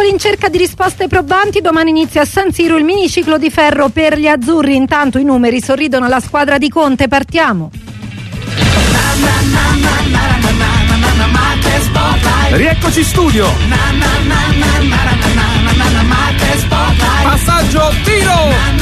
in cerca di risposte probanti, domani inizia a San Siro il miniciclo di ferro per gli azzurri. Intanto i numeri sorridono alla squadra di Conte. Partiamo. Rieccoci in studio. Passaggio, tiro.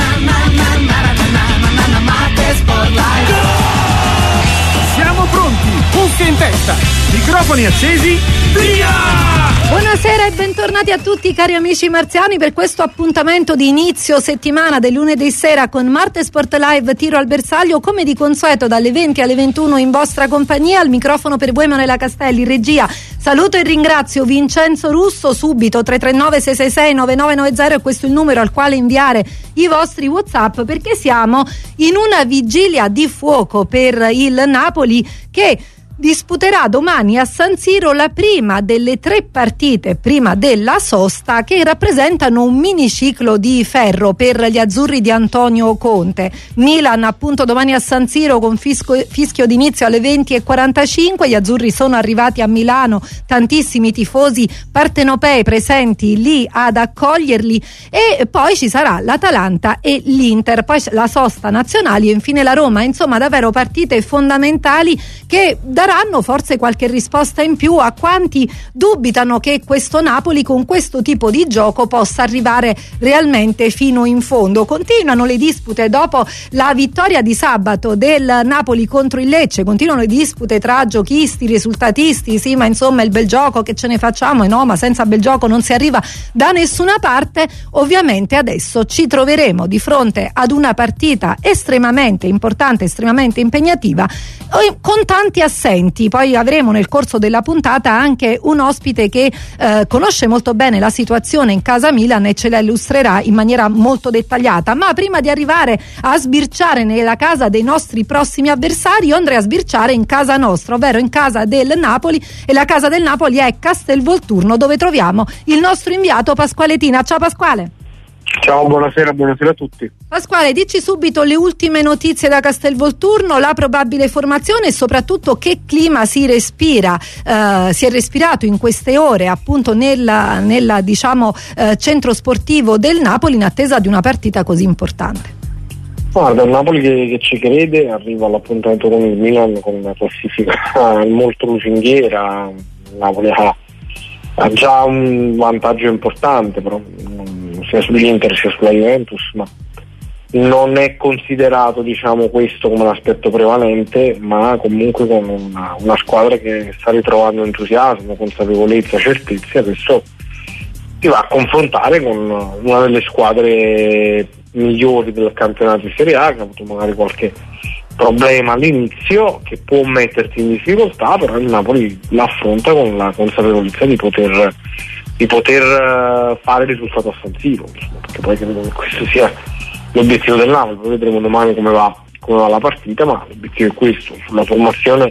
Siamo pronti, cuffie in testa, microfoni accesi, via! Buonasera e bentornati a tutti cari amici marziani per questo appuntamento di inizio settimana del lunedì sera con Marte Sport Live Tiro al Bersaglio, come di consueto dalle 20 alle 21 in vostra compagnia. Al microfono per voi Manuela Castelli, regia. Saluto e ringrazio Vincenzo Russo. Subito 339 666 9990 è questo il numero al quale inviare i vostri WhatsApp, perché siamo in una vigilia di fuoco per il Napoli che disputerà domani a San Siro la prima delle 3 partite prima della sosta che rappresentano un miniciclo di ferro per gli azzurri di Antonio Conte. Milan appunto domani a San Siro con fischio d'inizio alle 20:45. Gli azzurri sono arrivati a Milano, tantissimi tifosi partenopei presenti lì ad accoglierli, e poi ci sarà l'Atalanta e l'Inter, poi la sosta nazionali e infine la Roma. Insomma, davvero partite fondamentali che daranno forse qualche risposta in più a quanti dubitano che questo Napoli con questo tipo di gioco possa arrivare realmente fino in fondo. Continuano le dispute dopo la vittoria di sabato del Napoli contro il Lecce, continuano le dispute tra giochisti, risultatisti, sì ma insomma il bel gioco che ce ne facciamo, e no, ma senza bel gioco non si arriva da nessuna parte. Ovviamente adesso ci troveremo di fronte ad una partita estremamente importante, estremamente impegnativa, con tanti assenti. Poi avremo nel corso della puntata anche un ospite che conosce molto bene la situazione in casa Milan e ce la illustrerà in maniera molto dettagliata. Ma prima di arrivare a sbirciare nella casa dei nostri prossimi avversari, io andrei a sbirciare in casa nostra, ovvero in casa del Napoli, e la casa del Napoli è Castelvolturno, dove troviamo il nostro inviato Pasquale Tina. Ciao Pasquale. Ciao, buonasera a tutti. Pasquale, dici subito le ultime notizie da Castelvolturno, la probabile formazione e soprattutto che clima si respira, si è respirato in queste ore appunto nella diciamo centro sportivo del Napoli in attesa di una partita così importante. Guarda, il Napoli che ci crede arriva all'appuntamento con il Milan con una classifica molto lusinghiera. Il Napoli ha già un vantaggio importante, però sia sull'Inter sia sulla Juventus, ma non è considerato diciamo questo come un aspetto prevalente, ma comunque con una squadra che sta ritrovando entusiasmo, consapevolezza, certezza. Adesso si va a confrontare con una delle squadre migliori del campionato di Serie A, che ha avuto magari qualche problema all'inizio che può metterti in difficoltà, però il Napoli l'affronta con la consapevolezza di poter fare il risultato a San Siro, perché poi credo che questo sia l'obiettivo del Napoli. Poi vedremo domani come va la partita, ma l'obiettivo è questo. Sulla formazione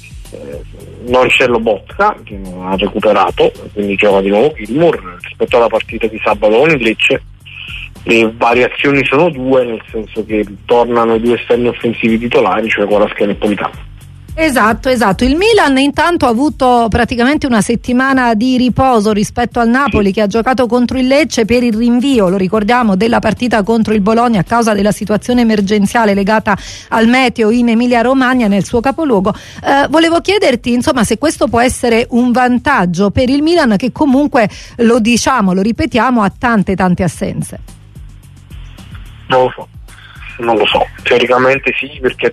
non c'è Lobotka, che non ha recuperato, quindi gioca di nuovo Gilmour. Rispetto alla partita di sabato con il Lecce le variazioni sono 2, nel senso che tornano i 2 esterni offensivi titolari, cioè Kvaratskhelia e Politano. Esatto. Il Milan intanto ha avuto praticamente una settimana di riposo rispetto al Napoli, che ha giocato contro il Lecce per il rinvio, lo ricordiamo, della partita contro il Bologna a causa della situazione emergenziale legata al meteo in Emilia Romagna, nel suo capoluogo. Volevo chiederti insomma se questo può essere un vantaggio per il Milan, che comunque lo ripetiamo, ha tante assenze. Non lo so, teoricamente sì, perché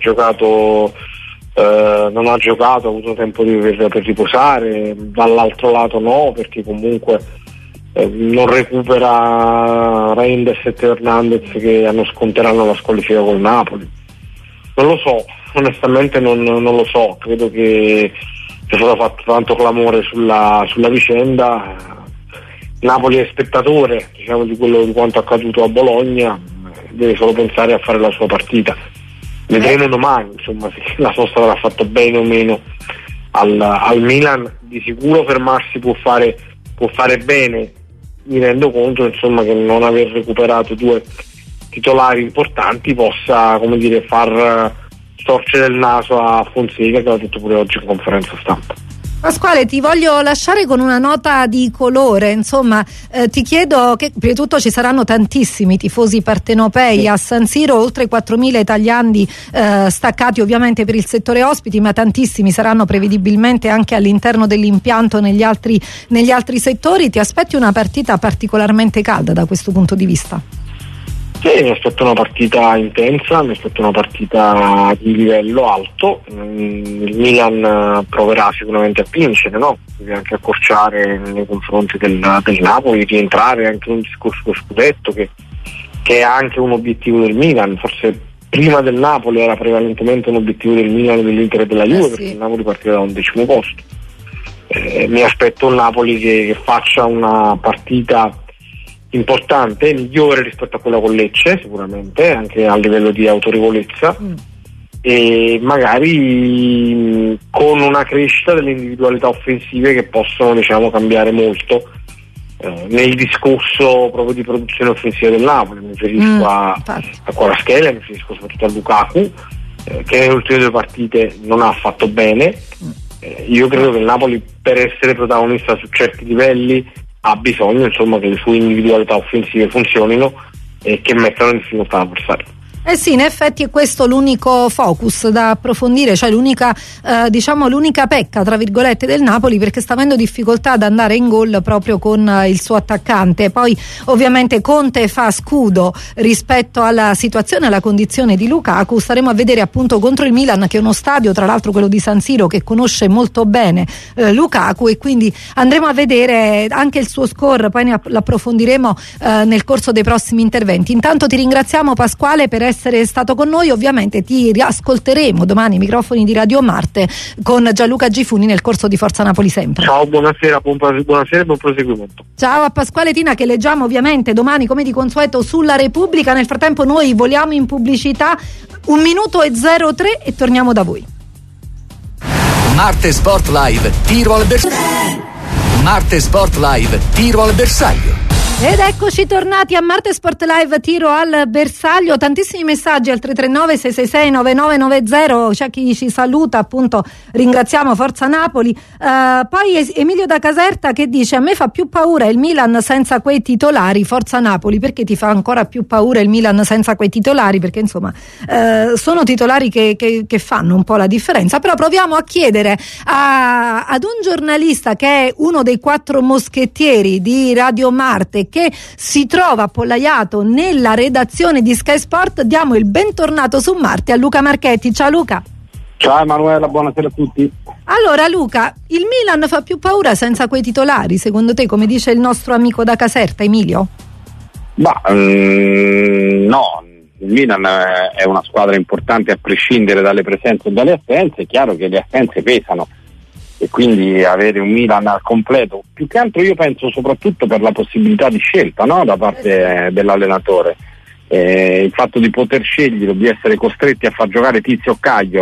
non ha giocato, ha avuto tempo per riposare. Dall'altro lato no, perché comunque non recupera Reinders e Teo Hernandez, che sconteranno la squalifica col Napoli. Non lo so, onestamente non lo so. Credo che sia stato fatto tanto clamore sulla vicenda. Napoli è spettatore, diciamo, di quanto accaduto a Bologna, deve solo pensare a fare la sua partita. Vedremo domani, insomma, se la sosta avrà fatto bene o meno al Milan. Di sicuro fermarsi può fare bene. Mi rendo conto, insomma, che non aver recuperato 2 titolari importanti possa, come dire, far storcere il naso a Fonseca, che l'ha detto pure oggi in conferenza stampa. Pasquale, ti voglio lasciare con una nota di colore, insomma, ti chiedo che prima di tutto ci saranno tantissimi tifosi partenopei a San Siro, oltre 4.000 italiani staccati ovviamente per il settore ospiti, ma tantissimi saranno prevedibilmente anche all'interno dell'impianto negli altri settori. Ti aspetti una partita particolarmente calda da questo punto di vista? Sì, mi aspetto una partita intensa, mi aspetto una partita di livello alto. Il Milan proverà sicuramente a vincere, no? Deve anche accorciare nei confronti del Napoli, rientrare anche in un discorso scudetto che è anche un obiettivo del Milan. Forse prima del Napoli era prevalentemente un obiettivo del Milan, dell'Inter e della Juve, sì. Perché il Napoli partirà da un 10° posto. Mi aspetto un Napoli che faccia una partita importante, migliore rispetto a quella con Lecce sicuramente, anche a livello di autorevolezza, e magari con una crescita delle individualità offensive che possono, diciamo, cambiare molto nel discorso proprio di produzione offensiva del Napoli. Mi riferisco a Kvaratskhelia, mi riferisco soprattutto a Lukaku, che nelle ultime 2 partite non ha fatto bene. Io credo che il Napoli, per essere protagonista su certi livelli, ha bisogno, insomma, che le sue individualità offensive funzionino e che mettano in difficoltà l'avversario. Sì, in effetti è questo l'unico focus da approfondire, cioè l'unica pecca tra virgolette del Napoli, perché sta avendo difficoltà ad andare in gol proprio con il suo attaccante. Poi ovviamente Conte fa scudo rispetto alla situazione, alla condizione di Lukaku. Staremo a vedere appunto contro il Milan, che è uno stadio, tra l'altro quello di San Siro, che conosce molto bene Lukaku, e quindi andremo a vedere anche il suo score, poi l'approfondiremo nel corso dei prossimi interventi. Intanto ti ringraziamo, Pasquale, per essere stato con noi. Ovviamente ti riascolteremo domani ai microfoni di Radio Marte con Gianluca Gifuni nel corso di Forza Napoli Sempre. Ciao, buonasera e buon proseguimento. Ciao a Pasquale Tina, che leggiamo ovviamente domani come di consueto sulla Repubblica. Nel frattempo noi voliamo in pubblicità, 1 minuto e 03 e torniamo da voi. Marte Sport Live, tiro al bersaglio. Marte Sport Live, tiro al bersaglio. Ed eccoci tornati a Marte Sport Live, tiro al bersaglio. Tantissimi messaggi al 339 666 9990. C'è chi ci saluta, appunto ringraziamo Forza Napoli. Poi Emilio da Caserta che dice: a me fa più paura il Milan senza quei titolari. Forza Napoli. Perché ti fa ancora più paura il Milan senza quei titolari? Perché insomma sono titolari che fanno un po' la differenza. Però proviamo a chiedere ad un giornalista che è uno dei 4 moschettieri di Radio Marte, che si trova appollaiato nella redazione di Sky Sport. Diamo il bentornato su Marte a Luca Marchetti. Ciao Luca. Ciao Emanuela, buonasera a tutti. Allora Luca, il Milan fa più paura senza quei titolari, secondo te, come dice il nostro amico da Caserta, Emilio? No, il Milan è una squadra importante a prescindere dalle presenze e dalle assenze. È chiaro che le assenze pesano, e quindi avere un Milan al completo, più che altro io penso soprattutto per la possibilità di scelta, no? Da parte dell'allenatore, il fatto di poter scegliere, di essere costretti a far giocare Tizio o Caglio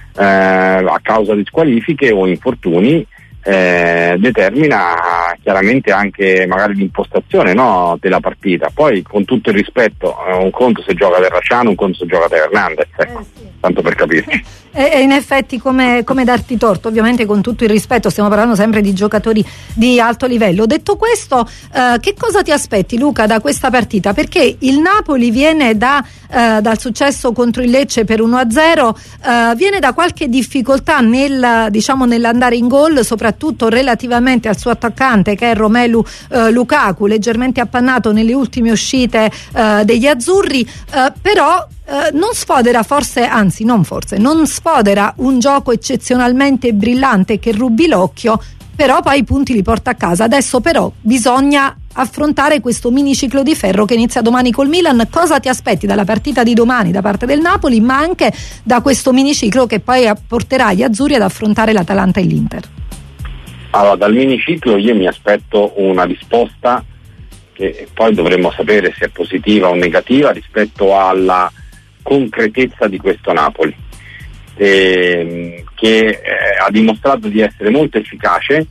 a causa di squalifiche o infortuni, determina chiaramente anche magari l'impostazione, no, della partita. Poi, con tutto il rispetto, un conto se gioca Terracciano, un conto se gioca Teo Hernandez, ecco, tanto per capirci. E in effetti come darti torto, ovviamente con tutto il rispetto, stiamo parlando sempre di giocatori di alto livello. Detto questo, che cosa ti aspetti, Luca, da questa partita? Perché il Napoli viene dal successo contro il Lecce per 1-0, viene da qualche difficoltà nell'andare in gol, soprattutto relativamente al suo attaccante, che è Romelu Lukaku, leggermente appannato nelle ultime uscite degli azzurri, però non sfodera non sfodera un gioco eccezionalmente brillante che rubi l'occhio, però poi i punti li porta a casa. Adesso però bisogna affrontare questo miniciclo di ferro che inizia domani col Milan. Cosa ti aspetti dalla partita di domani da parte del Napoli, ma anche da questo miniciclo che poi porterà gli azzurri ad affrontare l'Atalanta e l'Inter? Allora, dal miniciclo io mi aspetto una risposta che poi dovremmo sapere se è positiva o negativa rispetto alla concretezza di questo Napoli, che ha dimostrato di essere molto efficace,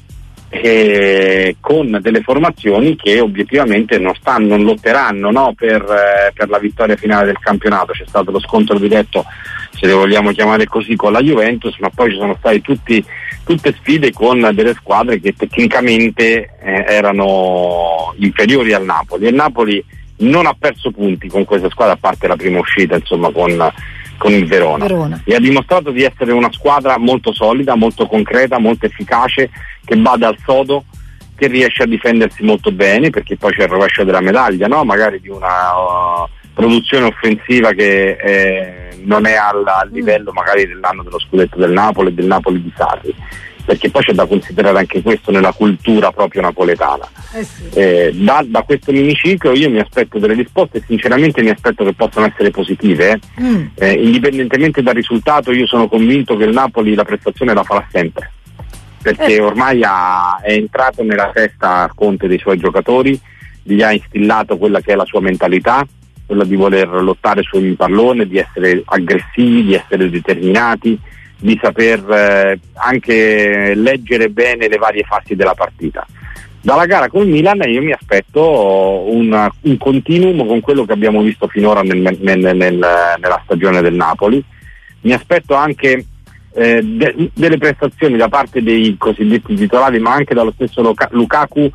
con delle formazioni che obiettivamente non lotteranno, no, per la vittoria finale del campionato. C'è stato lo scontro diretto, se le vogliamo chiamare così, con la Juventus, ma poi ci sono stati tutti tutte sfide con delle squadre che tecnicamente erano inferiori al Napoli, e il Napoli non ha perso punti con questa squadra, a parte la prima uscita insomma con il Verona, e ha dimostrato di essere una squadra molto solida, molto concreta, molto efficace, che bada al sodo, che riesce a difendersi molto bene, perché poi c'è il rovescio della medaglia, no? Magari di una produzione offensiva che non è al livello magari dell'anno dello scudetto del Napoli e del Napoli di Sarri, perché poi c'è da considerare anche questo nella cultura proprio napoletana. Sì. Da questo miniciclo io mi aspetto delle risposte, sinceramente mi aspetto che possano essere positive, indipendentemente dal risultato. Io sono convinto che il Napoli la prestazione la farà sempre, perché ormai è entrato nella testa Conte dei suoi giocatori, gli ha instillato quella che è la sua mentalità, quella di voler lottare su ogni pallone, di essere aggressivi, di essere determinati, di saper anche leggere bene le varie fasi della partita. Dalla gara col Milan io mi aspetto un continuum con quello che abbiamo visto finora nella stagione del Napoli. Mi aspetto anche delle prestazioni da parte dei cosiddetti titolari, ma anche dallo stesso Lukaku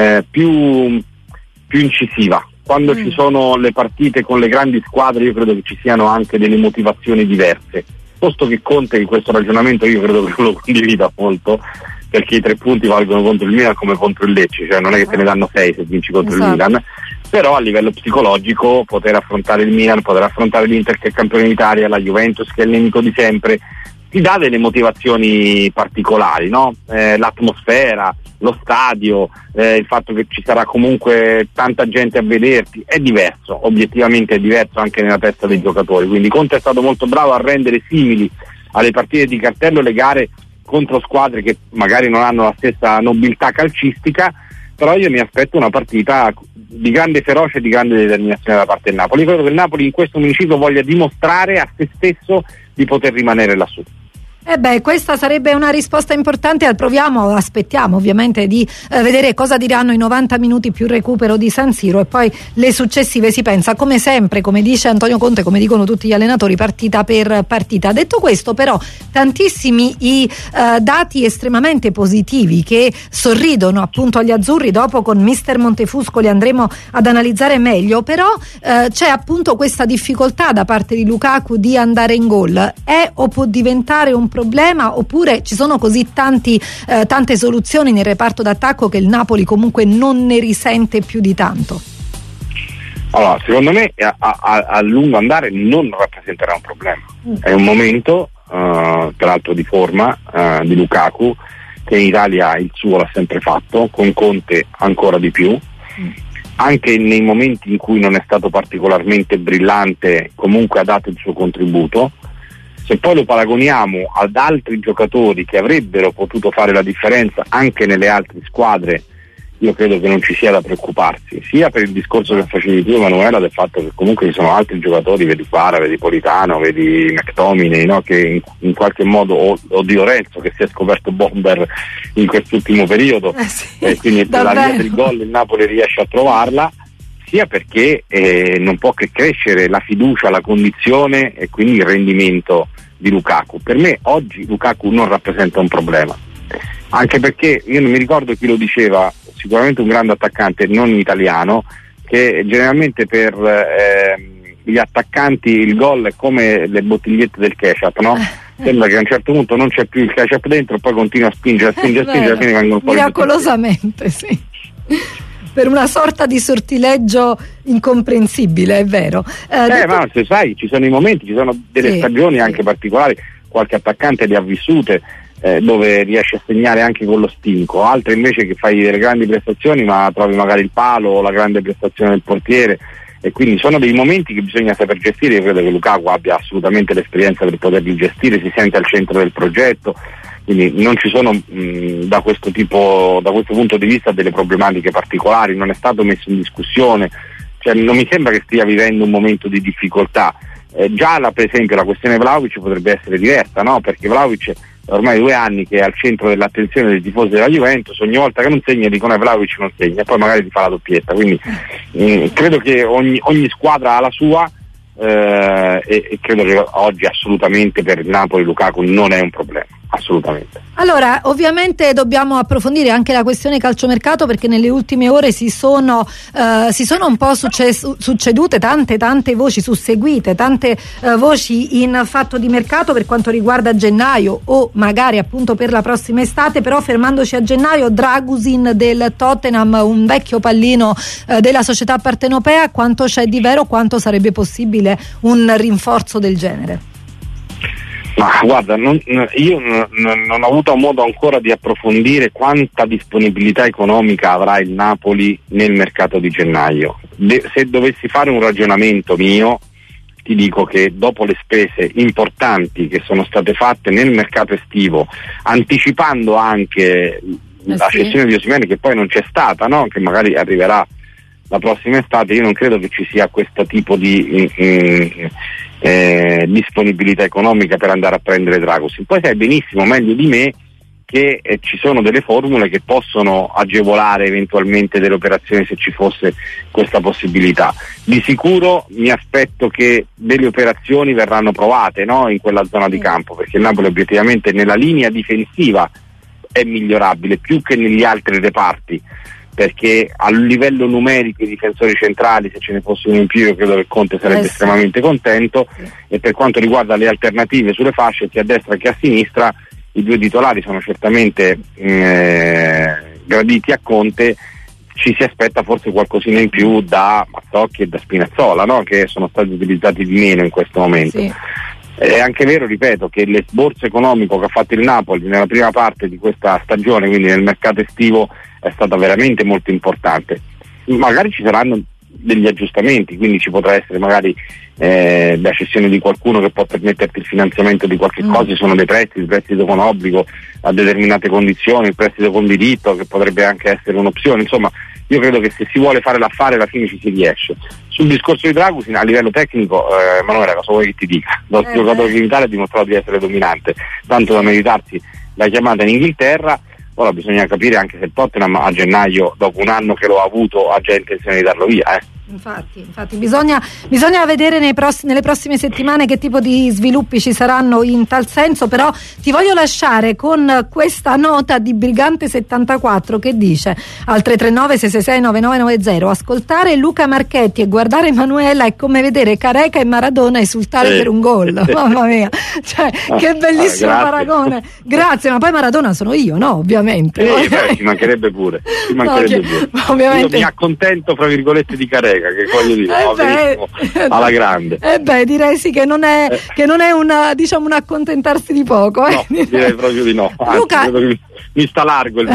più incisiva. Quando ci sono le partite con le grandi squadre io credo che ci siano anche delle motivazioni diverse, posto che Conte in questo ragionamento io credo che lo condivida molto, perché i 3 punti valgono contro il Milan come contro il Lecce, cioè non è che te ne danno 6 se vinci contro il Milan, però a livello psicologico poter affrontare il Milan, poter affrontare l'Inter che è campione d'Italia, la Juventus che è il nemico di sempre, ti dà delle motivazioni particolari, no? L'atmosfera, lo stadio, il fatto che ci sarà comunque tanta gente a vederti, è diverso, obiettivamente è diverso anche nella testa dei giocatori, quindi Conte è stato molto bravo a rendere simili alle partite di cartello le gare contro squadre che magari non hanno la stessa nobiltà calcistica, però io mi aspetto una partita di grande ferocia e di grande determinazione da parte del Napoli. Io credo che il Napoli in questo municipio voglia dimostrare a se stesso di poter rimanere lassù. Questa sarebbe una risposta importante. Aspettiamo ovviamente di vedere cosa diranno i 90 minuti più recupero di San Siro, e poi le successive si pensa, come sempre, come dice Antonio Conte, come dicono tutti gli allenatori, partita per partita. Detto questo, però, tantissimi i dati estremamente positivi che sorridono appunto agli azzurri. Dopo con mister Montefusco li andremo ad analizzare meglio, però c'è appunto questa difficoltà da parte di Lukaku di andare in gol. È o può diventare un problema, oppure ci sono così tante soluzioni nel reparto d'attacco che il Napoli comunque non ne risente più di tanto? Allora, secondo me a lungo andare non rappresenterà un problema. È un momento, tra l'altro di forma, di Lukaku, che in Italia il suo l'ha sempre fatto, con Conte ancora di più. Anche nei momenti in cui non è stato particolarmente brillante, comunque ha dato il suo contributo. Se poi lo paragoniamo ad altri giocatori che avrebbero potuto fare la differenza anche nelle altre squadre, io credo che non ci sia da preoccuparsi, sia per il discorso che facevi tu, Emanuela, del fatto che comunque ci sono altri giocatori, vedi Kvara, vedi Politano, vedi McTominay, no? Che in qualche modo, o Di Lorenzo che si è scoperto bomber in quest'ultimo periodo, quindi la via del gol il Napoli riesce a trovarla, sia perché non può che crescere la fiducia, la condizione e quindi il rendimento di Lukaku. Per me oggi Lukaku non rappresenta un problema, anche perché io non mi ricordo chi lo diceva, sicuramente un grande attaccante non italiano, che generalmente per gli attaccanti il gol è come le bottigliette del ketchup, no? Sembra che a un certo punto non c'è più il ketchup dentro, poi continua a spingere, alla fine vengono fuori miracolosamente, sì, per una sorta di sortileggio incomprensibile, è vero. Ma se sai, ci sono i momenti, ci sono delle stagioni anche particolari, qualche attaccante le ha vissute, dove riesci a segnare anche con lo stinco, altre invece che fai delle grandi prestazioni ma trovi magari il palo o la grande prestazione del portiere, e quindi sono dei momenti che bisogna saper gestire. Io credo che Lukaku abbia assolutamente l'esperienza per poterli gestire, si sente al centro del progetto, quindi non ci sono da questo punto di vista delle problematiche particolari, non è stato messo in discussione, cioè non mi sembra che stia vivendo un momento di difficoltà. Per esempio la questione Vlahovic potrebbe essere diversa, no? Perché Vlahovic ormai 2 anni che è al centro dell'attenzione dei tifosi della Juventus, ogni volta che non segna dicono Vlahovic non segna, e poi magari ti fa la doppietta, quindi credo che ogni squadra ha la sua, e credo che oggi assolutamente per il Napoli Lukaku non è un problema. assolutamente. Allora, ovviamente dobbiamo approfondire anche la questione calciomercato, perché nelle ultime ore si sono un po' succedute tante voci, susseguite tante voci in fatto di mercato per quanto riguarda gennaio o magari appunto per la prossima estate. Però fermandoci a gennaio, Dragusin del Tottenham, un vecchio pallino della società partenopea, quanto c'è di vero, quanto sarebbe possibile un rinforzo del genere? Ma guarda, io non ho avuto modo ancora di approfondire quanta disponibilità economica avrà il Napoli nel mercato di gennaio. Se dovessi fare un ragionamento mio, ti dico che dopo le spese importanti che sono state fatte nel mercato estivo, anticipando anche la cessione di Osimhen, che poi non c'è stata, no? Che magari arriverà la prossima estate, io non credo che ci sia questo tipo di disponibilità economica per andare a prendere Dragusin. Poi sai benissimo, meglio di me, che ci sono delle formule che possono agevolare eventualmente delle operazioni se ci fosse questa possibilità. Di sicuro mi aspetto che delle operazioni verranno provate, no? In quella zona di campo, perché il Napoli obiettivamente nella linea difensiva è migliorabile più che negli altri reparti, perché a livello numerico i difensori centrali, se ce ne fosse uno in più, io credo che Conte sarebbe estremamente contento, e per quanto riguarda le alternative sulle fasce sia a destra che a sinistra, i due titolari sono certamente graditi a Conte. Ci si aspetta forse qualcosina in più da Mazzocchi e da Spinazzola, no? Che sono stati utilizzati di meno in questo momento. È anche vero, ripeto, che l'esborso economico che ha fatto il Napoli nella prima parte di questa stagione, quindi nel mercato estivo, è stata veramente molto importante. Magari ci saranno degli aggiustamenti, quindi ci potrà essere magari la cessione di qualcuno che può permetterti il finanziamento di qualche cosa. Ci sono dei prestiti, il prestito con obbligo a determinate condizioni, il prestito con diritto che potrebbe anche essere un'opzione. Insomma, io credo che se si vuole fare l'affare alla fine ci si riesce. Sul discorso di Dragusin, a livello tecnico, Emanuele, cosa vuoi che ti dica? Il giocatore che in Italia ha dimostrato di essere dominante, tanto da meritarsi la chiamata in Inghilterra. Ora bisogna capire anche se il Tottenham a gennaio, dopo un anno che lo ha avuto, ha già intenzione di darlo via. Infatti bisogna vedere nelle prossime settimane che tipo di sviluppi ci saranno in tal senso. Però ti voglio lasciare con questa nota di Brigante 74 che dice al 339 666 9990: ascoltare Luca Marchetti e guardare Emanuela è come vedere Careca e Maradona esultare per un gol. Mamma mia, cioè, che bellissimo paragone. Grazie, ma poi Maradona sono io, no? Ovviamente. Ci mancherebbe pure. Ovviamente. Io mi accontento, fra virgolette, di Careca, che voglio dire, alla grande. Direi sì che non è una, diciamo, un accontentarsi di poco. No, direi proprio di no. Anzi, Luca, mi sta largo il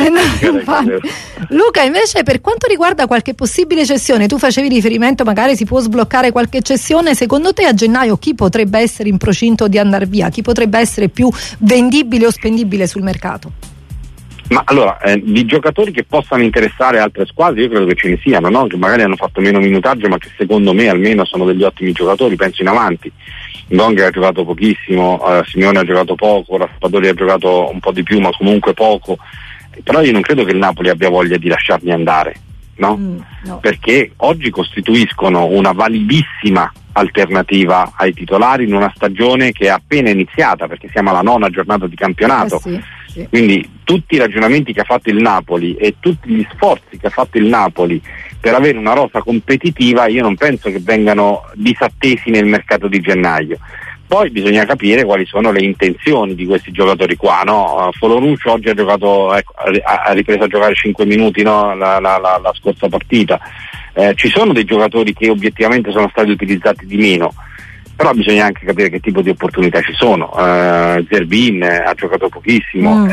Luca, invece, per quanto riguarda qualche possibile cessione, tu facevi riferimento, magari si può sbloccare qualche cessione. Secondo te a gennaio chi potrebbe essere in procinto di andare via? Chi potrebbe essere più vendibile o spendibile sul mercato? Ma allora, di giocatori che possano interessare altre squadre, io credo che ce ne siano, no? Che magari hanno fatto meno minutaggio, ma che secondo me almeno sono degli ottimi giocatori. Penso in avanti. Gong ha giocato pochissimo, Simeone ha giocato poco, Raspadori ha giocato un po' di più, ma comunque poco. Però io non credo che il Napoli abbia voglia di lasciarli andare, no? Perché oggi costituiscono una validissima alternativa ai titolari in una stagione che è appena iniziata, perché siamo alla 9ª giornata di campionato. Quindi tutti i ragionamenti che ha fatto il Napoli e tutti gli sforzi che ha fatto il Napoli per avere una rosa competitiva, io non penso che vengano disattesi nel mercato di gennaio. Poi bisogna capire quali sono le intenzioni di questi giocatori qua, no? Foloruccio oggi ha giocato, ha ripreso a giocare 5 minuti, no? la scorsa partita. Ci sono dei giocatori che obiettivamente sono stati utilizzati di meno, però bisogna anche capire che tipo di opportunità ci sono. Zerbin ha giocato pochissimo,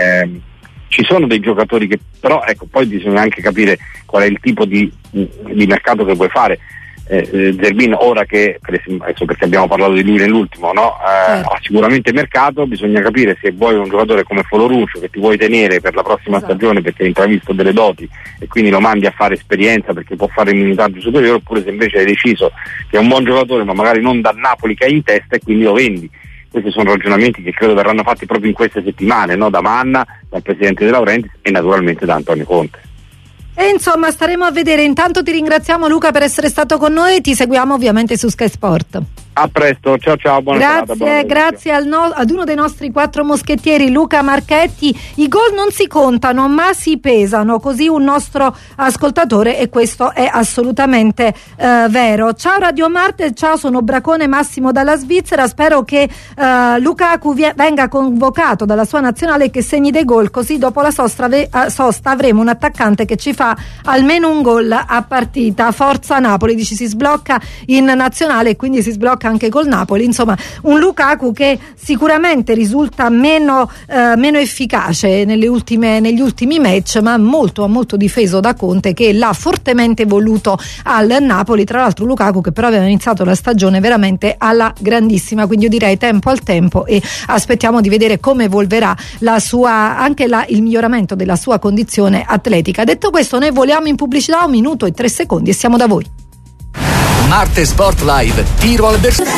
ci sono dei giocatori che però, ecco, poi bisogna anche capire qual è il tipo di mercato che vuoi fare. Zerbin, ora che adesso, perché abbiamo parlato di lui nell'ultimo, no? Ha sicuramente mercato. Bisogna capire se vuoi un giocatore come Foloruccio che ti vuoi tenere per la prossima stagione perché hai intravisto delle doti e quindi lo mandi a fare esperienza perché può fare un minutaggio superiore, oppure se invece hai deciso che è un buon giocatore ma magari non dal Napoli che hai in testa e quindi lo vendi. Questi sono ragionamenti che credo verranno fatti proprio in queste settimane, no? Da Manna, dal presidente De Laurentiis e naturalmente da Antonio Conte. E insomma staremo a vedere. Intanto ti ringraziamo, Luca, per essere stato con noi e ti seguiamo ovviamente su Sky Sport. A presto, ciao, buona serata. Grazie ad uno dei nostri 4 moschettieri, Luca Marchetti. I gol non si contano ma si pesano, così un nostro ascoltatore, e questo è assolutamente vero. Ciao Radio Marte, ciao, sono Bracone Massimo dalla Svizzera, spero che Lukaku venga convocato dalla sua nazionale e che segni dei gol, così dopo la sosta avremo un attaccante che ci fa almeno un gol a partita. Forza Napoli, dici, si sblocca in nazionale e quindi si sblocca anche col Napoli. Insomma, un Lukaku che sicuramente risulta meno efficace negli ultimi match, ma molto difeso da Conte, che l'ha fortemente voluto al Napoli. Tra l'altro Lukaku che però aveva iniziato la stagione veramente alla grandissima, quindi io direi tempo al tempo, e aspettiamo di vedere come evolverà il miglioramento della sua condizione atletica. Detto questo, noi voliamo in pubblicità, 1 minuto e 3 secondi e siamo da voi. Marte Sport Live, tiro al bersaglio.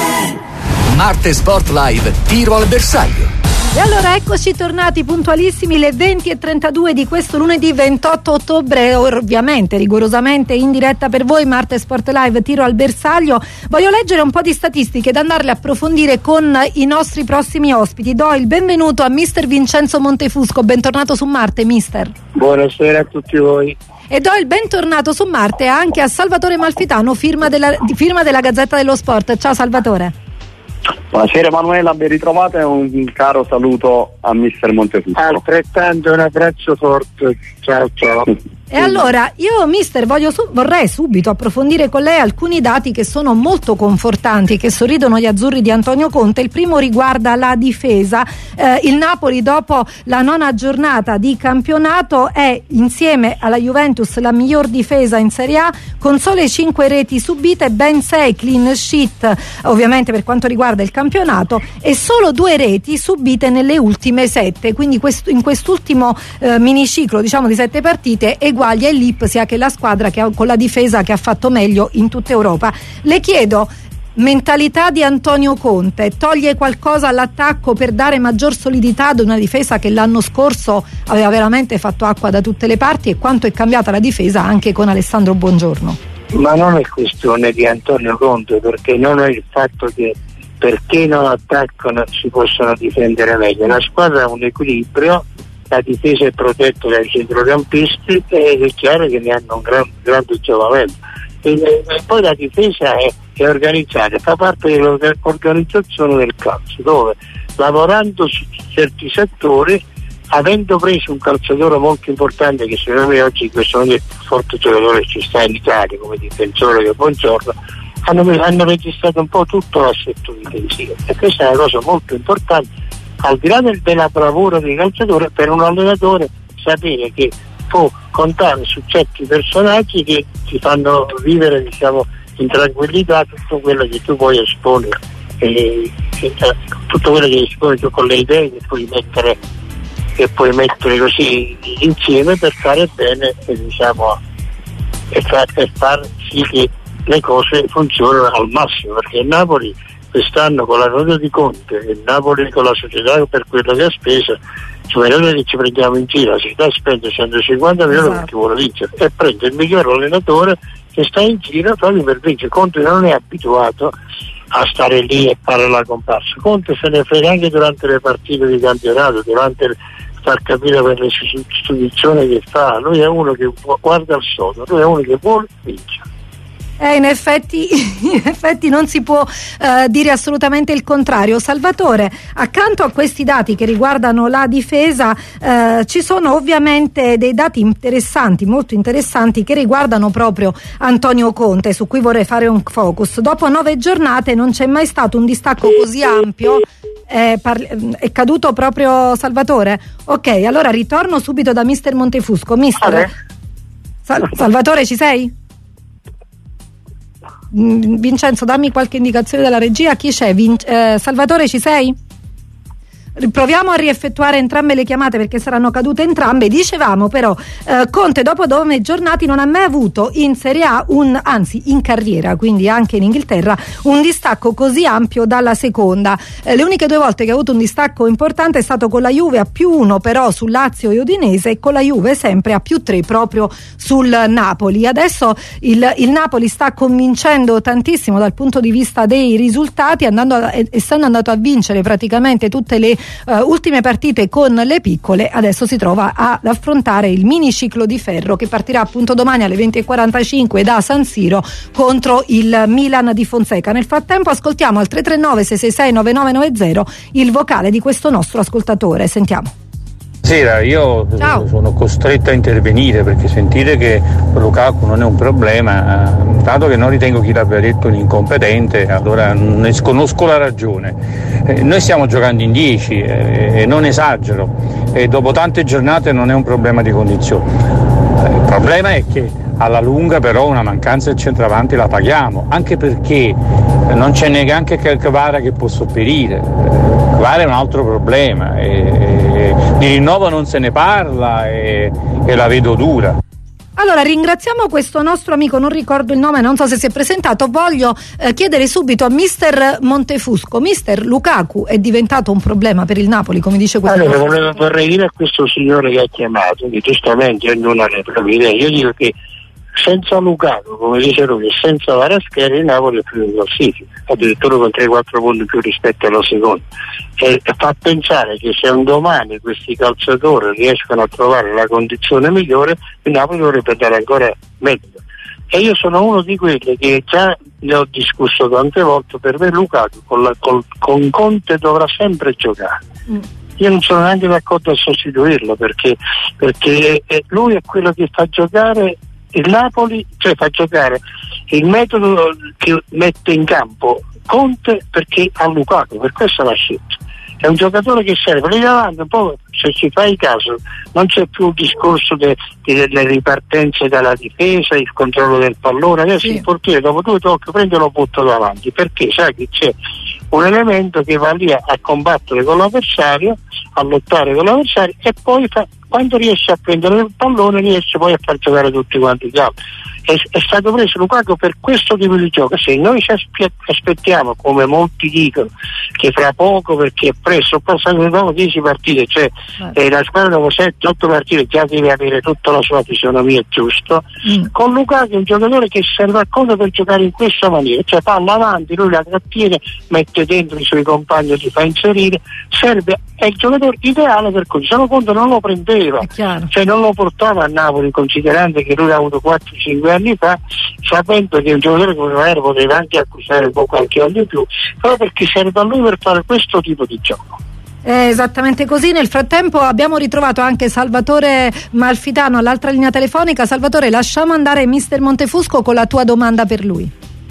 Marte Sport Live, tiro al bersaglio. E allora eccoci tornati puntualissimi, le 20:32 di questo lunedì 28 ottobre, ovviamente rigorosamente in diretta per voi, Marte Sport Live, tiro al bersaglio. Voglio leggere un po' di statistiche ed andarle a approfondire con i nostri prossimi ospiti. Do il benvenuto a mister Vincenzo Montefusco, bentornato su Marte, mister. Buonasera a tutti voi. E do il bentornato su Marte anche a Salvatore Malfitano, firma della Gazzetta dello Sport. Ciao Salvatore. Buonasera Emanuela, ben ritrovata e un caro saluto a mister Montefusco. Altrettanto un abbraccio forte, ciao. E allora io, mister, vorrei subito approfondire con lei alcuni dati che sono molto confortanti, che sorridono gli azzurri di Antonio Conte. Il primo riguarda la difesa. Il Napoli, dopo la 9ª giornata di campionato, è insieme alla Juventus la miglior difesa in Serie A, con sole 5 reti subite, ben 6 clean sheet ovviamente per quanto riguarda il campionato, e solo 2 reti subite nelle ultime 7, quindi in quest'ultimo miniciclo, diciamo, di 7 partite eguaglia il Lipsia, che è la squadra con la difesa che ha fatto meglio in tutta Europa. Le chiedo, mentalità di Antonio Conte, toglie qualcosa all'attacco per dare maggior solidità ad una difesa che l'anno scorso aveva veramente fatto acqua da tutte le parti, e quanto è cambiata la difesa anche con Alessandro Buongiorno? Ma non è questione di Antonio Conte, perché non è il fatto che perché non attaccano si possono difendere meglio. La squadra ha un equilibrio, la difesa è protetta dai centrocampisti ed è chiaro che ne hanno un grande giovamento. E poi la difesa è organizzata, fa parte dell'organizzazione del calcio, dove lavorando su certi settori, avendo preso un calciatore molto importante che secondo me oggi questo è il forte giocatore che ci sta in Italia come difensore, che è Buongiorno, hanno registrato un po' tutto l'assetto difensivo, e questa è una cosa molto importante, al di là della bravura dei calciatori, per un allenatore sapere che può contare su certi personaggi che ti fanno vivere, diciamo, in tranquillità tutto quello che tu puoi esponere, tutto quello che esponi tu con le idee che puoi mettere così insieme per fare bene, diciamo, e far sì che le cose funzionano al massimo, perché il Napoli quest'anno con la nota di Conte, il Napoli con la società per quello che ha speso, cioè noi che ci prendiamo in giro, la società spende 150 milioni perché vuole vincere e prende il miglior allenatore che sta in giro proprio per vincere. Conte non è abituato a stare lì e fare la comparsa. Conte se ne frega anche durante le partite di campionato, durante far capire per le istituzioni che fa. Lui è uno che guarda il sodo, lui è uno che vuole vincere. In effetti non si può dire assolutamente il contrario. Salvatore, accanto a questi dati che riguardano la difesa ci sono ovviamente dei dati interessanti, molto interessanti, che riguardano proprio Antonio Conte, su cui vorrei fare un focus. Dopo 9 giornate non c'è mai stato un distacco così ampio. È caduto proprio Salvatore? Ok, allora ritorno subito da mister Montefusco. Mister Salvatore, ci sei? Vincenzo, dammi qualche indicazione dalla regia. Chi c'è? Salvatore, ci sei? proviamo a rieffettuare entrambe le chiamate perché saranno cadute entrambe. Dicevamo però, Conte dopo 9 giornate non ha mai avuto in Serie A anzi in carriera, quindi anche in Inghilterra, un distacco così ampio dalla seconda. Le uniche 2 volte che ha avuto un distacco importante è stato con la Juve a +1 però su Lazio e Udinese, e con la Juve sempre a +3 proprio sul Napoli. Adesso il Napoli sta convincendo tantissimo dal punto di vista dei risultati, essendo andato a vincere praticamente tutte le ultime partite con le piccole. Adesso si trova ad affrontare il mini ciclo di ferro che partirà appunto domani alle 20:45 da San Siro contro il Milan di Fonseca. Nel frattempo ascoltiamo al 339 666 9990 il vocale di questo nostro ascoltatore. Sentiamo. Buonasera, io sono costretto a intervenire perché sentire che Lukaku non è un problema, dato che non ritengo chi l'abbia detto un incompetente, allora ne sconosco la ragione. Noi stiamo giocando in 10 e non esagero, e dopo tante giornate non è un problema di condizioni. Il problema è che alla lunga però una mancanza del centravanti la paghiamo, anche perché non c'è neanche Kvara che può sopperire. Kvara è un altro problema, di rinnovo non se ne parla e la vedo dura. Allora ringraziamo questo nostro amico, non ricordo il nome, non so se si è presentato. Voglio chiedere subito a mister Montefusco: mister, Lukaku è diventato un problema per il Napoli, come dice questo? Allora vorrei dire a questo signore che ha chiamato, che giustamente non ha le proprie idee, io dico che senza Lukaku, come dice lui, e senza Kvaratskhelia il Napoli è più in classifica, addirittura con 3-4 punti più rispetto alla seconda, e fa pensare che se un domani questi calciatori riescono a trovare la condizione migliore, il Napoli dovrebbe dare ancora meglio. E io sono uno di quelli che già ne ho discusso tante volte. Per me Lukaku con Conte dovrà sempre giocare. Io non sono neanche d'accordo a sostituirlo perché lui è quello che fa giocare il Napoli, cioè fa giocare il metodo che mette in campo Conte, perché ha Lukaku, per questo l'ha scelto. È un giocatore che serve lì davanti, poi se ci fai caso non c'è più il discorso delle ripartenze dalla difesa, il controllo del pallone. Adesso il portiere dopo 2 tocchi prende e lo butta davanti, perché sa che c'è un elemento che va lì a combattere con l'avversario, a lottare con l'avversario, e poi quando riesce a prendere il pallone riesce poi a far giocare tutti quanti gli altri. È stato preso Lukaku per questo tipo di gioco. Se noi ci aspettiamo, come molti dicono, che fra poco, perché è preso, passano dopo 10 partite, cioè la squadra dopo 7-8 partite già deve avere tutta la sua fisionomia, giusto? Con Lukaku è un giocatore che serve a Conte per giocare in questa maniera, cioè palla avanti, lui la trattiene, mette dentro i suoi compagni e li fa inserire, è il giocatore ideale per Conte. Se no Conte non lo prendeva, cioè non lo portava a Napoli, considerando che lui ha avuto 4-5 anni fa, sapendo che un giocatore come Romero poteva anche acquistare un po' qualche anno in più, però perché serve a lui per fare questo tipo di gioco. È esattamente così. Nel frattempo abbiamo ritrovato anche Salvatore Malfitano all'altra linea telefonica. Salvatore, lasciamo andare mister Montefusco con la tua domanda per lui.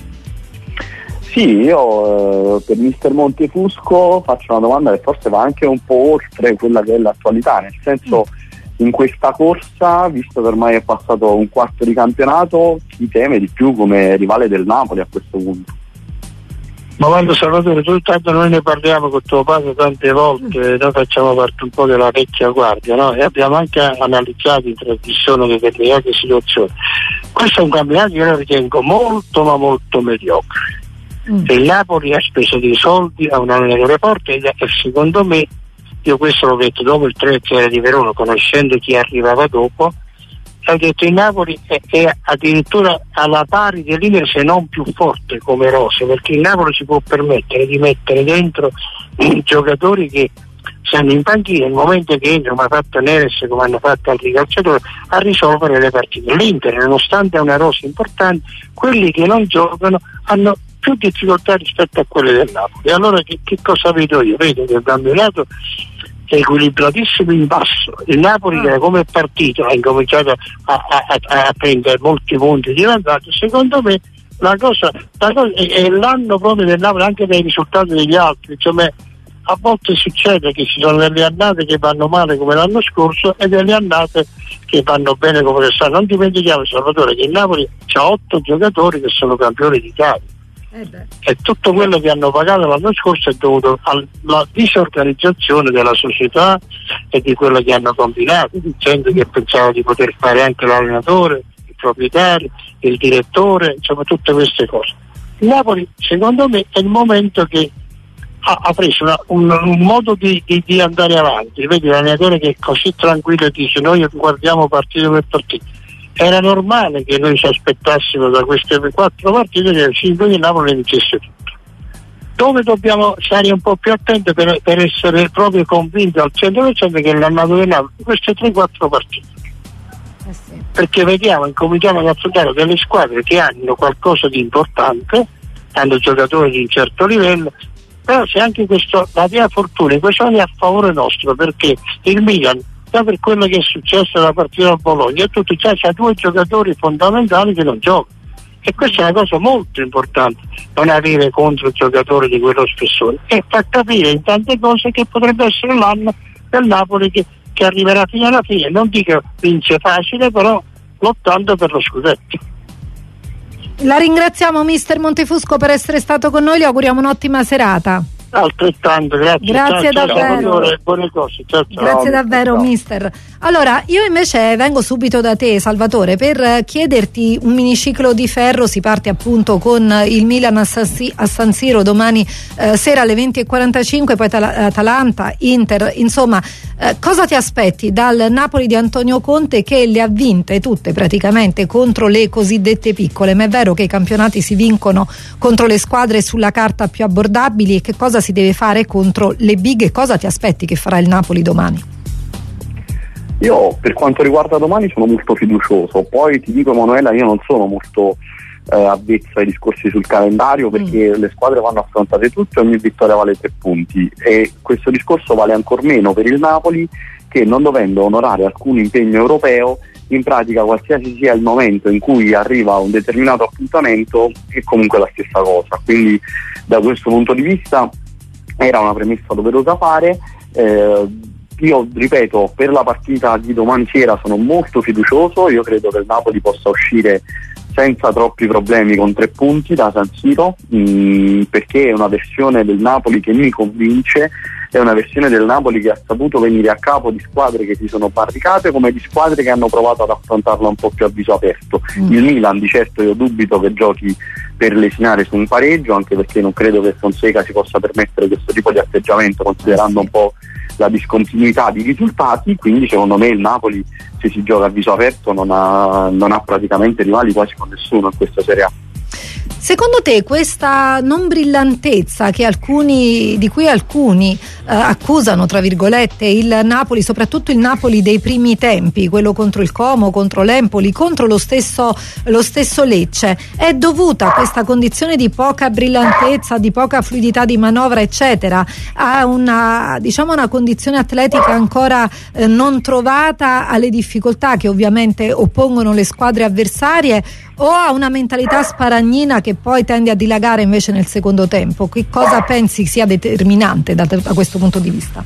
Sì, io per mister Montefusco faccio una domanda che forse va anche un po' oltre quella che è l'attualità, nel senso, in questa corsa, visto che ormai è passato un quarto di campionato, chi teme di più come rivale del Napoli a questo punto? Ma quando Salvatore, tanto noi ne parliamo con tuo padre tante volte, noi facciamo parte un po' della vecchia guardia, no? E abbiamo anche analizzato in trasmissione determinate situazioni. Questo è un campionato che io lo ritengo molto ma molto mediocre. Il Napoli ha speso dei soldi a un allenatore forte e secondo me, io questo l'ho detto dopo il 3-0 di Verona, conoscendo chi arrivava dopo, ho detto il Napoli è addirittura alla pari dell'Inter, se non più forte come rosa, perché il Napoli si può permettere di mettere dentro giocatori che stanno in panchina nel momento che entrano, come ha fatto Neres, come hanno fatto altri calciatori, a risolvere le partite. L'Inter, nonostante ha una rosa importante, quelli che non giocano hanno più difficoltà rispetto a quelle del Napoli. E allora che cosa vedo io? Vedo che il campionato è equilibratissimo in basso. Il Napoli come partito ha incominciato a prendere molti punti di vantaggio. Secondo me la cosa è l'anno proprio del Napoli, anche dai risultati degli altri, cioè a volte succede che ci sono delle annate che vanno male come l'anno scorso e delle annate che vanno bene come quest'anno. Non dimentichiamo, Salvatore, che il Napoli ha 8 giocatori che sono campioni d'Italia. E tutto quello che hanno pagato l'anno scorso è dovuto alla disorganizzazione della società e di quello che hanno combinato, di gente che pensava di poter fare anche l'allenatore, il proprietario, il direttore, insomma tutte queste cose. Il Napoli secondo me è il momento che ha preso un modo di andare avanti. Vedi l'allenatore che è così tranquillo e dice noi guardiamo partito per partito. Era normale che noi ci aspettassimo da queste 4 partite che il 5 di Napoli iniziasse tutto. Dove dobbiamo stare un po' più attenti per essere proprio convinti al 100% che l'andato del Napoli queste 3-4 partite. Perché incominciamo ad affrontare delle squadre che hanno qualcosa di importante, hanno giocatori di un certo livello, però se anche la mia fortuna in questo anno è a favore nostro, perché il Milan, per quello che è successo nella partita a Bologna, tutto c'ha 2 giocatori fondamentali che non giocano, e questa è una cosa molto importante, non avere contro giocatori di quello spessore, e fa capire in tante cose che potrebbe essere l'anno del Napoli che arriverà fino alla fine, non dico vince facile, però lottando per lo scudetto. La ringraziamo mister Montefusco per essere stato con noi, le auguriamo un'ottima serata. Altrettanto, grazie. Grazie davvero. Buone cose. Ciao. Grazie davvero, mister. Allora, io invece vengo subito da te, Salvatore, per chiederti un miniciclo di ferro. Si parte appunto con il Milan a San Siro domani sera alle 20:45, poi Atalanta, Inter, insomma, cosa ti aspetti dal Napoli di Antonio Conte, che le ha vinte tutte praticamente contro le cosiddette piccole? Ma è vero che i campionati si vincono contro le squadre sulla carta più abbordabili, e che cosa si deve fare contro le big? E cosa ti aspetti che farà il Napoli domani? Io per quanto riguarda domani sono molto fiducioso, poi ti dico Emanuela, io non sono molto avvezza ai discorsi sul calendario, perché le squadre vanno affrontate tutte e ogni vittoria vale 3 punti, e questo discorso vale ancor meno per il Napoli, che non dovendo onorare alcun impegno europeo, in pratica qualsiasi sia il momento in cui arriva un determinato appuntamento è comunque la stessa cosa, quindi da questo punto di vista era una premessa doverosa fare. Io ripeto, per la partita di domani sera sono molto fiducioso, io credo che il Napoli possa uscire senza troppi problemi con 3 punti da San Siro, perché è una versione del Napoli che mi convince, è una versione del Napoli che ha saputo venire a capo di squadre che si sono barricate, come di squadre che hanno provato ad affrontarla un po' più a viso aperto. Il Milan di certo io dubito che giochi per lesinare su un pareggio, anche perché non credo che Fonseca si possa permettere questo tipo di atteggiamento, considerando un po' la discontinuità di risultati, quindi secondo me il Napoli, se si gioca a viso aperto, non ha praticamente rivali quasi con nessuno in questa Serie A. Secondo te questa non brillantezza di cui alcuni accusano tra virgolette il Napoli, soprattutto il Napoli dei primi tempi, quello contro il Como, contro l'Empoli, contro lo stesso Lecce, è dovuta a questa condizione di poca brillantezza, di poca fluidità di manovra eccetera, a una condizione atletica ancora non trovata, alle difficoltà che ovviamente oppongono le squadre avversarie, o a una mentalità sparagnina che poi tende a dilagare invece nel secondo tempo? Che cosa pensi sia determinante da questo punto di vista?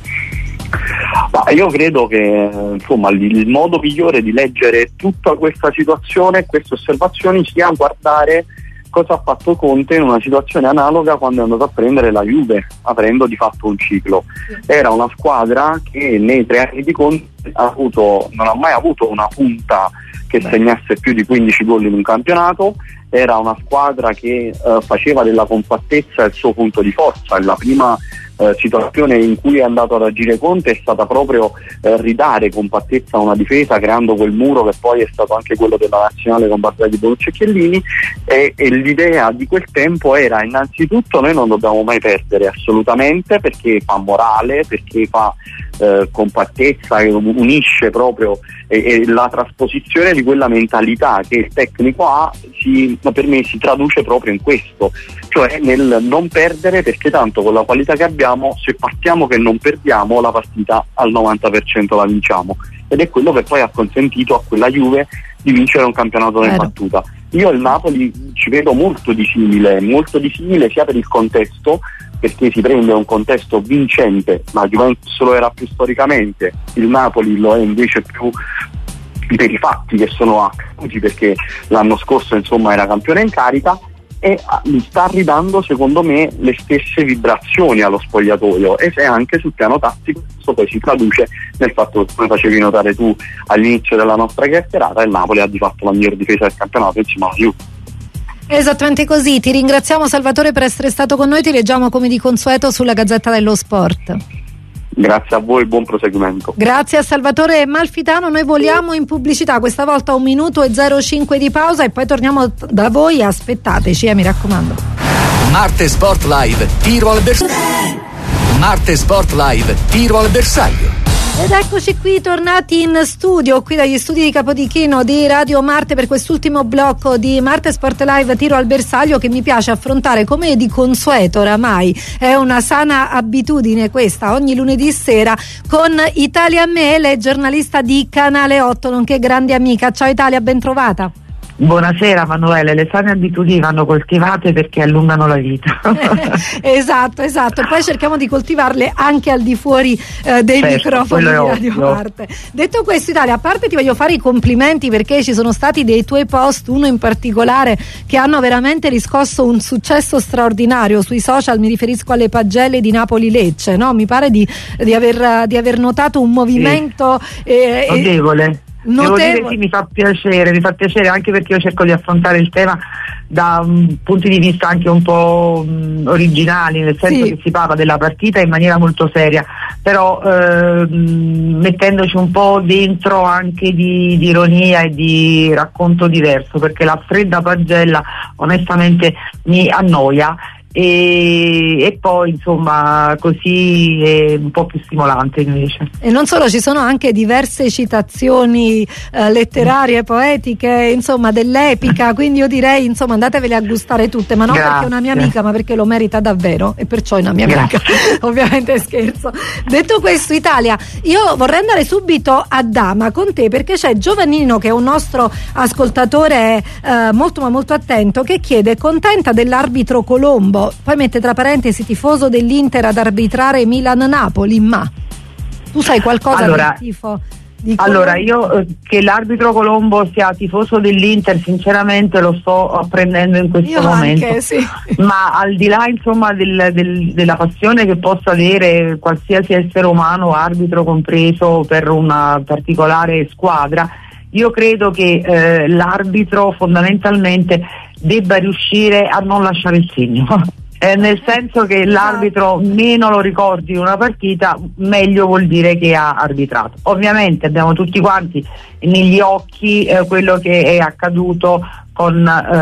Io credo che il modo migliore di leggere tutta questa situazione, queste osservazioni, sia guardare cosa ha fatto Conte in una situazione analoga quando è andato a prendere la Juve, aprendo di fatto un ciclo. Era una squadra che nei 3 anni di Conte non ha mai avuto una punta che segnasse più di 15 gol in un campionato, era una squadra che faceva della compattezza il suo punto di forza. La prima situazione in cui è andato ad agire Conte è stata proprio ridare compattezza a una difesa, creando quel muro che poi è stato anche quello della nazionale con Bardelli, Bonucci e Chiellini, e l'idea di quel tempo era innanzitutto noi non dobbiamo mai perdere assolutamente, perché fa morale, perché fa compattezza, e unisce proprio, e la trasposizione di quella mentalità che il tecnico ha per me si traduce proprio in questo, cioè nel non perdere, perché tanto con la qualità che abbiamo, se partiamo che non perdiamo, la partita al 90% la vinciamo, ed è quello che poi ha consentito a quella Juve di vincere un campionato in battuta. Io il Napoli ci vedo molto di simile sia per il contesto, perché si prende un contesto vincente, la Juventus lo era più storicamente, il Napoli lo è invece più per i fatti che sono accaduti, perché l'anno scorso era campione in carica, e gli sta ridando secondo me le stesse vibrazioni allo spogliatoio, e se anche sul piano tattico questo poi si traduce nel fatto che, come facevi notare tu all'inizio della nostra chiacchierata, il Napoli ha di fatto la miglior difesa del campionato insieme alla Juve. Esattamente così, ti ringraziamo Salvatore per essere stato con noi, ti leggiamo come di consueto sulla Gazzetta dello Sport. Grazie a voi, buon proseguimento. Grazie a Salvatore Malfitano, noi voliamo in pubblicità, questa volta 1 minuto e 05 di pausa e poi torniamo da voi, aspettateci, mi raccomando. Marte Sport Live, tiro al bersaglio. Marte Sport Live, tiro al bersaglio. Ed eccoci qui tornati in studio, qui dagli studi di Capodichino di Radio Marte per quest'ultimo blocco di Marte Sport Live tiro al bersaglio, che mi piace affrontare come di consueto oramai, è una sana abitudine questa, ogni lunedì sera con Italia Mele, giornalista di Canale 8 nonché grande amica. Ciao Italia, ben trovata. Buonasera Manuele, le sane abitudini vanno coltivate perché allungano la vita. Esatto, poi cerchiamo di coltivarle anche al di fuori dei microfoni di Radio Marte. Detto questo Italia, a parte ti voglio fare i complimenti perché ci sono stati dei tuoi post, uno in particolare, che hanno veramente riscosso un successo straordinario sui social, mi riferisco alle pagelle di Napoli-Lecce, no? Mi pare di aver notato un movimento notevole. Devo dire sì, mi fa piacere anche perché io cerco di affrontare il tema da punti di vista anche un po' originali, nel senso che si parla della partita in maniera molto seria, però mettendoci un po' dentro anche di ironia e di racconto diverso, perché la fredda pagella onestamente mi annoia. E poi insomma così è un po' più stimolante invece. E non solo, ci sono anche diverse citazioni letterarie, poetiche, insomma dell'epica, quindi io direi insomma andatevele a gustare tutte, ma non perché è una mia amica, ma perché lo merita davvero e perciò è una mia amica. Ovviamente scherzo. Detto questo Italia, io vorrei andare subito a Dama con te, perché c'è Giovannino, che è un nostro ascoltatore molto ma molto attento, che chiede: contenta dell'arbitro Colombo? Poi mette tra parentesi tifoso dell'Inter ad arbitrare Milan-Napoli, ma tu sai qualcosa del tifo di Colombo? Allora io che l'arbitro Colombo sia tifoso dell'Inter sinceramente lo sto apprendendo in questo momento anche, sì. Ma al di là insomma della passione che possa avere qualsiasi essere umano, arbitro compreso, per una particolare squadra, io credo che l'arbitro fondamentalmente debba riuscire a non lasciare il segno. Nel senso che l'arbitro meno lo ricordi in una partita, meglio vuol dire che ha arbitrato. Ovviamente abbiamo tutti quanti negli occhi quello che è accaduto con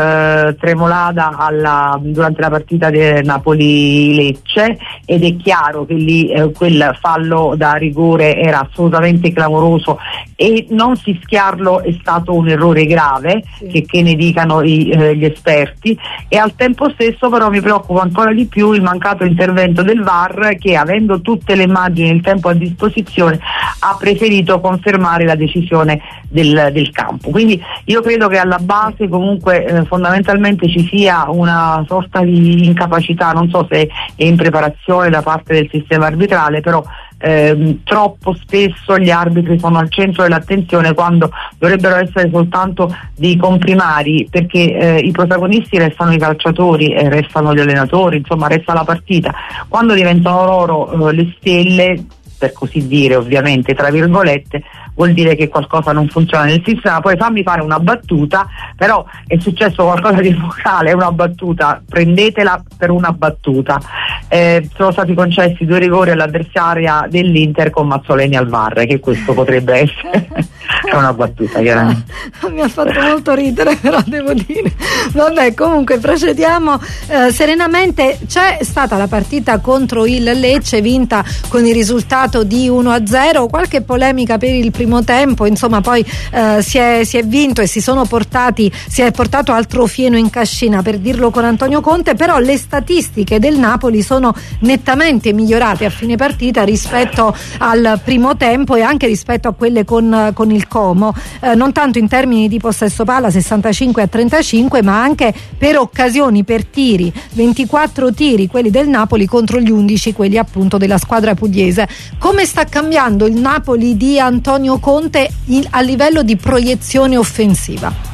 Tremolada durante la partita del Napoli-Lecce, ed è chiaro che lì quel fallo da rigore era assolutamente clamoroso e non fischiarlo è stato un errore grave, che ne dicano gli esperti, e al tempo stesso però mi preoccupa ancora di più il mancato intervento del VAR, che avendo tutte le immagini e il tempo a disposizione ha preferito confermare la decisione del campo. Quindi io credo che alla base comunque fondamentalmente ci sia una sorta di incapacità, non so se è impreparazione da parte del sistema arbitrale, però troppo spesso gli arbitri sono al centro dell'attenzione quando dovrebbero essere soltanto dei comprimari, perché i protagonisti restano i calciatori, restano gli allenatori, insomma resta la partita. Quando diventano loro le stelle, per così dire, ovviamente tra virgolette, vuol dire che qualcosa non funziona nel sistema. Poi fammi fare una battuta, però è successo qualcosa di epocale, è una battuta, prendetela per una battuta. Sono stati concessi 2 rigori all'avversaria dell'Inter con Mazzoleni al VAR, che questo potrebbe essere è una battuta chiaramente. Mi ha fatto molto ridere, però devo dire, vabbè, comunque procediamo serenamente. C'è stata la partita contro il Lecce, vinta con il risultato di 1-0, qualche polemica per il primo tempo, insomma poi si è vinto e si è portato altro fieno in cascina, per dirlo con Antonio Conte. Però le statistiche del Napoli sono nettamente migliorate a fine partita rispetto al primo tempo e anche rispetto a quelle con il Como, non tanto in termini di possesso palla 65-35, ma anche per occasioni, per tiri, 24 tiri quelli del Napoli contro gli 11 quelli appunto della squadra pugliese. Come sta cambiando il Napoli di Antonio Conte a livello di proiezione offensiva?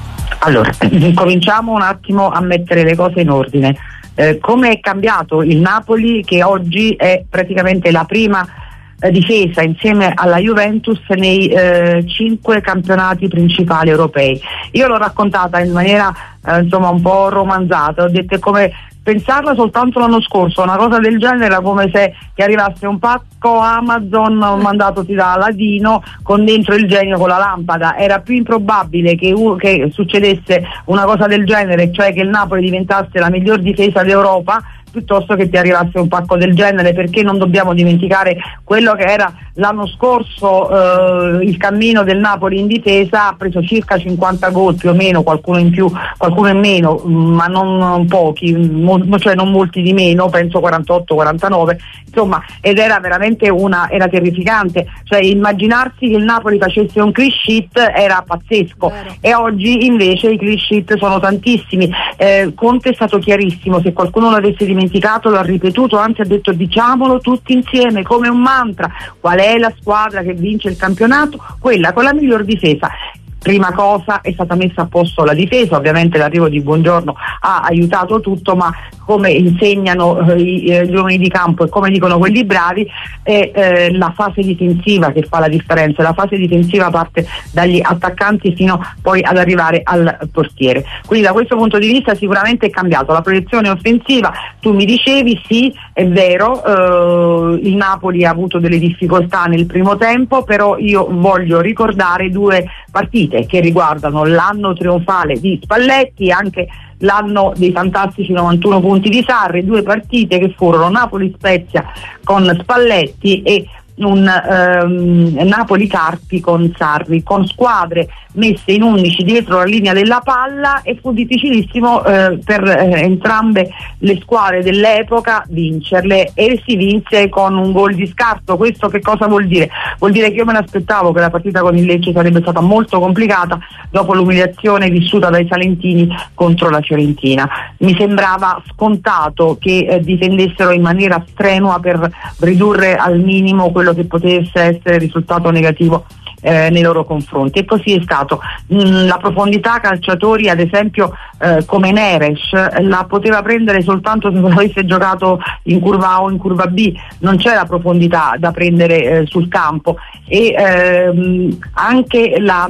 Allora, cominciamo un attimo a mettere le cose in ordine. Come è cambiato il Napoli, che oggi è praticamente la prima difesa insieme alla Juventus nei 5 campionati principali europei. Io l'ho raccontata in maniera insomma un po' romanzata, ho detto come pensarla soltanto l'anno scorso, una cosa del genere era come se ti arrivasse un pacco Amazon mandatoti da Aladino con dentro il genio con la lampada. Era più improbabile che succedesse una cosa del genere, cioè che il Napoli diventasse la miglior difesa d'Europa, piuttosto che ti arrivasse un pacco del genere, perché non dobbiamo dimenticare quello che era l'anno scorso. Il cammino del Napoli in difesa ha preso circa 50 gol più o meno, qualcuno in più, qualcuno in meno, ma non pochi, cioè non molti di meno, penso 48-49, insomma, ed era veramente era terrificante, cioè immaginarsi che il Napoli facesse un clean sheet era pazzesco. E oggi invece i clean sheet sono tantissimi. Conte è stato chiarissimo, se qualcuno l'avesse dimenticato lo ha ripetuto, anzi ha detto diciamolo tutti insieme come un mantra: qual è la squadra che vince il campionato? Quella con la miglior difesa. Prima cosa è stata messa a posto la difesa, ovviamente l'arrivo di Buongiorno ha aiutato tutto, ma come insegnano gli uomini di campo e come dicono quelli bravi è la fase difensiva che fa la differenza. La fase difensiva parte dagli attaccanti fino poi ad arrivare al portiere, quindi da questo punto di vista sicuramente è cambiato. La proiezione offensiva, tu mi dicevi, sì, è vero, il Napoli ha avuto delle difficoltà nel primo tempo, però io voglio ricordare 2 partite che riguardano l'anno trionfale di Spalletti e anche l'anno dei fantastici 91 punti di Sarri, 2 partite che furono Napoli-Spezia con Spalletti e un Napoli-Carpi con Sarri, con squadre messe in 11 dietro la linea della palla, e fu difficilissimo per entrambe le squadre dell'epoca vincerle, e si vinse con un gol di scarto. Questo che cosa vuol dire? Vuol dire che io me ne aspettavo che la partita con il Lecce sarebbe stata molto complicata dopo l'umiliazione vissuta dai salentini contro la Fiorentina. Mi sembrava scontato che difendessero in maniera strenua per ridurre al minimo quello che potesse essere risultato negativo nei loro confronti, e così è stato. La profondità calciatori ad esempio come Neres la poteva prendere soltanto se avesse giocato in curva A o in curva B, non c'è la profondità da prendere sul campo, e anche la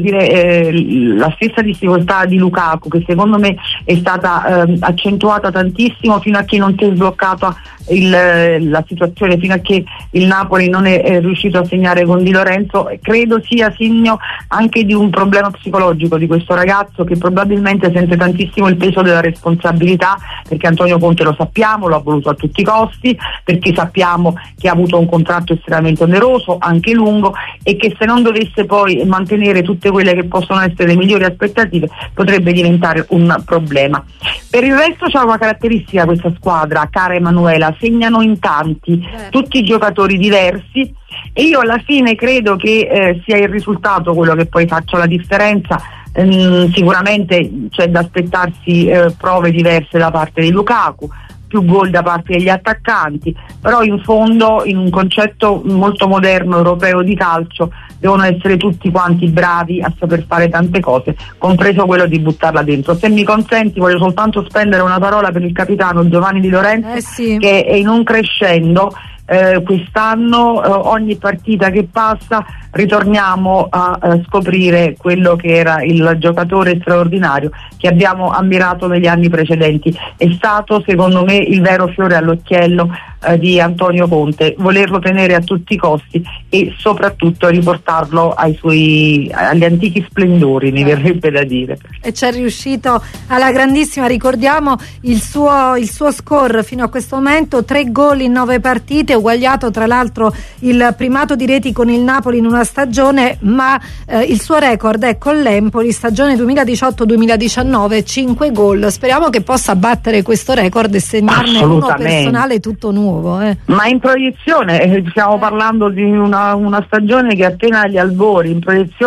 stessa difficoltà di Lukaku, che secondo me è stata accentuata tantissimo fino a che non si è sbloccata la situazione, fino a che il Napoli non è riuscito a segnare con Di Lorenzo. Credo sia segno anche di un problema psicologico di questo ragazzo, che probabilmente sente tantissimo il peso della responsabilità, perché Antonio Conte, lo sappiamo, lo ha voluto a tutti i costi, perché sappiamo che ha avuto un contratto estremamente oneroso, anche lungo, e che se non dovesse poi mantenere tutte quelle che possono essere le migliori aspettative potrebbe diventare un problema. Per il resto c'è una caratteristica questa squadra, cara Emanuela: segnano in tanti, tutti giocatori diversi, e io alla fine credo che sia il risultato quello che poi faccia la differenza. Sicuramente c'è da aspettarsi prove diverse da parte di Lukaku, più gol da parte degli attaccanti, però in fondo, in un concetto molto moderno europeo di calcio, devono essere tutti quanti bravi a saper fare tante cose, compreso quello di buttarla dentro. Se mi consenti, voglio soltanto spendere una parola per il capitano Giovanni Di Lorenzo, che è in un crescendo. Quest'anno ogni partita che passa ritorniamo a scoprire quello che era il giocatore straordinario che abbiamo ammirato negli anni precedenti. È stato secondo me il vero fiore all'occhiello di Antonio Conte, volerlo tenere a tutti i costi e soprattutto riportarlo agli antichi splendori, mi verrebbe da dire. E ci è riuscito alla grandissima. Ricordiamo il suo score fino a questo momento: 3 gol in 9 partite, uguagliato tra l'altro il primato di reti con il Napoli in una stagione, ma il suo record è con l'Empoli, stagione 2018-2019, 5 gol. Speriamo che possa battere questo record e segnarne uno personale tutto nuovo. Ma in proiezione stiamo parlando di una stagione che è appena agli albori. In proiezione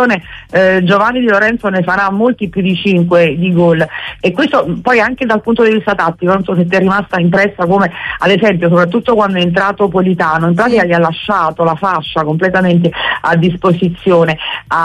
Giovanni Di Lorenzo ne farà molti più di 5 di gol, e questo poi anche dal punto di vista tattico. Non so se ti è rimasta impressa come, ad esempio, soprattutto quando è entrato Politano, in pratica gli ha lasciato la fascia completamente a disposizione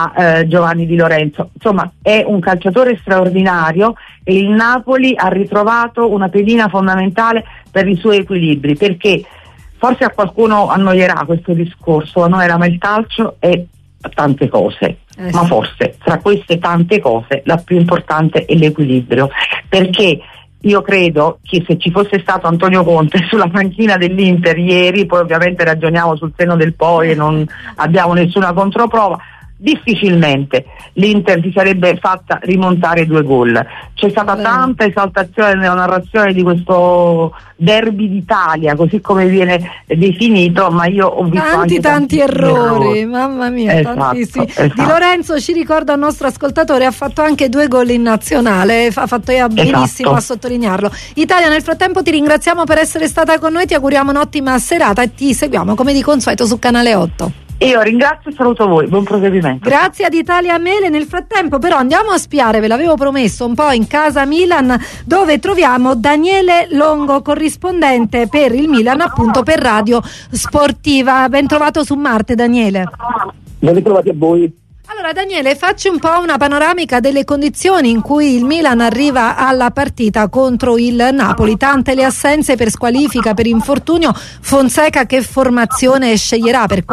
a Giovanni Di Lorenzo. Insomma, è un calciatore straordinario, e il Napoli ha ritrovato una pedina fondamentale per i suoi equilibri, perché forse a qualcuno annoierà questo discorso, ma il calcio è tante cose, ma forse tra queste tante cose la più importante è l'equilibrio, perché io credo che se ci fosse stato Antonio Conte sulla panchina dell'Inter ieri, poi ovviamente ragioniamo sul seno del poi e non abbiamo nessuna controprova, difficilmente l'Inter si sarebbe fatta rimontare 2 gol. C'è stata tanta esaltazione nella narrazione di questo derby d'Italia, così come viene definito, ma io ho visto tanti errori, mamma mia, tantissimi. Esatto. Di Lorenzo, ci ricorda il nostro ascoltatore, ha fatto anche 2 gol in nazionale, ha fatto benissimo a sottolinearlo. Italia, nel frattempo ti ringraziamo per essere stata con noi, ti auguriamo un'ottima serata e ti seguiamo come di consueto su Canale 8. Io ringrazio e saluto voi, buon proseguimento. Grazie ad Italia Mele. Nel frattempo però andiamo a spiare, ve l'avevo promesso, un po' in casa Milan, dove troviamo Daniele Longo, corrispondente per il Milan, appunto per Radio Sportiva. Ben trovato su Marte, Daniele. Ben ritrovati a voi. Allora Daniele, facci un po' una panoramica delle condizioni in cui il Milan arriva alla partita contro il Napoli. Tante le assenze per squalifica, per infortunio. Fonseca che formazione sceglierà? Per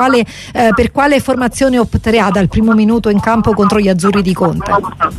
quale formazione opterà dal primo minuto in campo contro gli azzurri di Conte?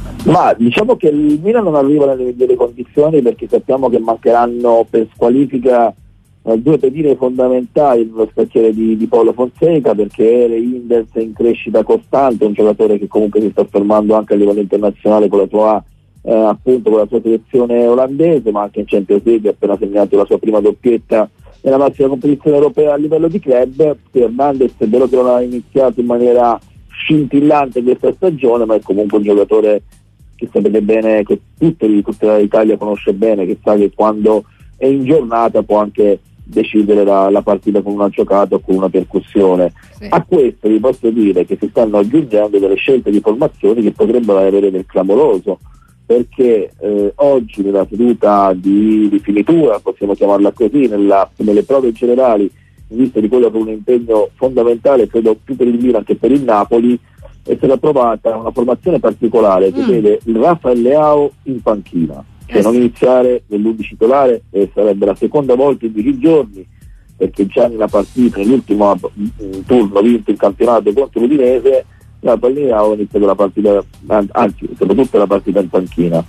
Ma diciamo che il Milan non arriva nelle migliori condizioni, perché sappiamo che mancheranno per squalifica 2 pedine fondamentali nello scacchiere di Paolo Fonseca, perché Reinders è in crescita costante, un giocatore che comunque si sta fermando anche a livello internazionale con la sua appunto con la sua selezione olandese, ma anche in Champions League ha appena segnato la sua prima doppietta nella massima competizione europea a livello di club. Hernandez è vero che non ha iniziato in maniera scintillante questa stagione, ma è comunque un giocatore che sapete bene, che tutta l'Italia conosce bene, che sa che quando è in giornata può anche decidere la partita con una giocata o con una percussione. Sì. A questo vi posso dire che si stanno aggiungendo delle scelte di formazioni che potrebbero avere del clamoroso, perché oggi nella seduta di finitura, possiamo chiamarla così, nelle prove generali, in vista di quello che è un impegno fondamentale, credo più per il Milan che per il Napoli, è stata approvata una formazione particolare che vede il Rafael Leao in panchina. Cioè non iniziare nell'11 titolare, sarebbe la seconda volta in 10 giorni, perché già nella partita, nell'ultimo turno vinto il campionato contro l'Udinese, la Leao ha iniziato la partita, anzi soprattutto la partita in panchina.